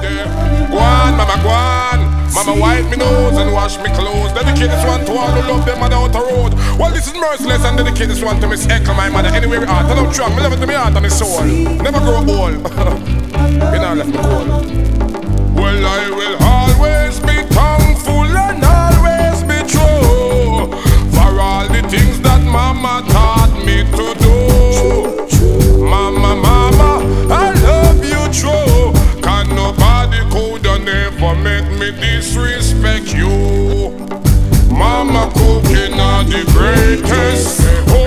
day. Go on, mama, go on. Mama wipe me nose and wash me clothes. Dedicate this one to all who love their mother out the road. Well, this is merciless and dedicate this one to Miss Echo, my mother. Anyway, we are. Tell them strong. Me love it to me heart and me soul. Never grow old. You know, left me cold. Well, I will always be tall.